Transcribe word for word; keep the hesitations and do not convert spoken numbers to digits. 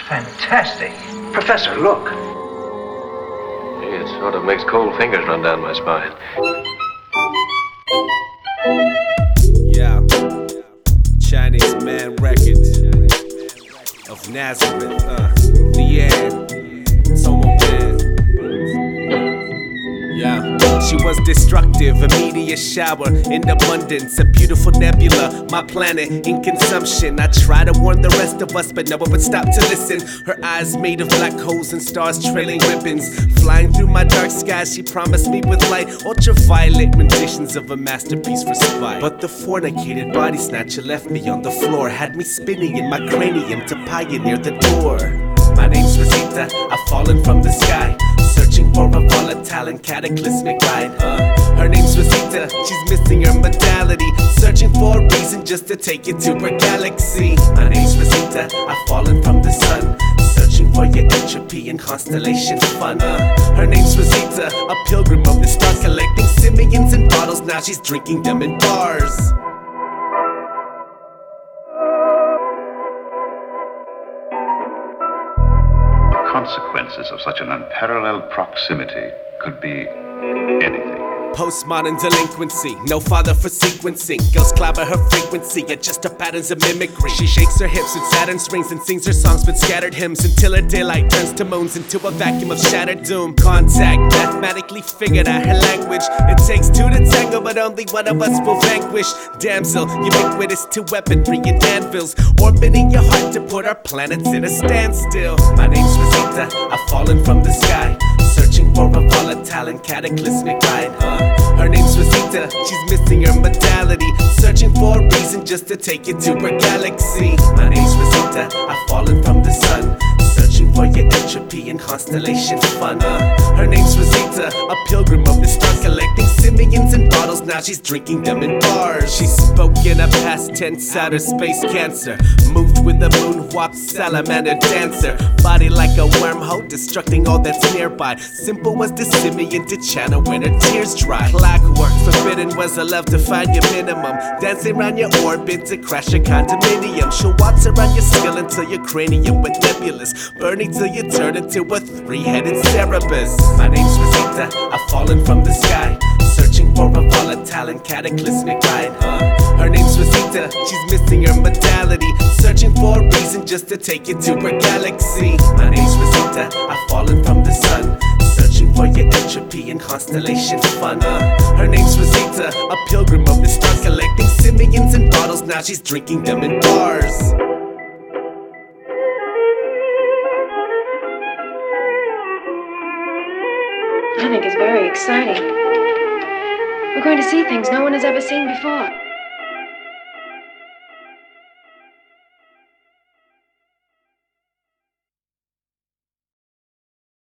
fantastic. Professor, look. Gee, it sort of makes cold fingers run down my spine. Yeah. Chinese Man Records of Nazareth. Uh, Leanne. Tomo Man. Yeah. She was destructive, a meteor shower in abundance, a beautiful nebula, my planet in consumption. I try to warn the rest of us, but no one would stop to listen. Her eyes made of black holes and stars trailing ribbons. Flying through my dark skies, she promised me with light, ultraviolet renditions of a masterpiece for spite. But the fornicated body snatcher left me on the floor, had me spinning in my cranium to pioneer the door. My name's Rosita, I've fallen from the sky, searching for a volatile and cataclysmic ride. Uh, her name's Rosita, she's missing her modality, searching for a reason just to take you to her galaxy. My name's Rosita, I've fallen from the sun, searching for your entropy and constellation fun. Uh, her name's Rosita, a pilgrim of the stars, collecting simians in bottles, now she's drinking them in bars. Consequences of such an unparalleled proximity could be anything. Postmodern delinquency, no father for sequencing. Girls clobber her frequency, adjust her patterns of mimicry. She shakes her hips with Saturn strings and sings her songs with scattered hymns until her daylight turns to moons into a vacuum of shattered doom. Contact, mathematically figured out her language. It takes two to tango, but only one of us will vanquish. Damsel, ubiquitous to weaponry and anvils, orbiting your heart to put our planets in a standstill. My name's Rosita, I've fallen from the sky, searching for a volatile and cataclysmic ride. Uh, her name's Rosita, she's missing her modality, searching for a reason just to take you to her galaxy. My name's Rosita, I've fallen from the sun, searching for your entropy and constellation fun. Uh, her name's Rosita, a pilgrim of the stars, collecting simians in bottles, now she's drinking them in bars. She spoke in a past tense, outer space cancer, moved with a moonwalk salamander dancer, body like a wormhole, destructing all that's nearby. Simple was the simian to channel when her tears dry. Clockwork, forbidden was a love to find your minimum, dancing around your orbit to crash your condominium. She'll waltz around your skull until your cranium went nebulous, burning till you turn into a three-headed Cerberus. My name's Rosita, I've fallen from the sky, searching for a volatile and cataclysmic ride. Uh, her name's Rosita, she's missing her modality, searching for a reason just to take you to her galaxy. My name's Rosita, I've fallen from the sun, searching for your entropy and constellation fun. Uh, her name's Rosita, a pilgrim of the stars, collecting simians in bottles, now she's drinking them in bars. I think it's very exciting. We're going to see things no one has ever seen before.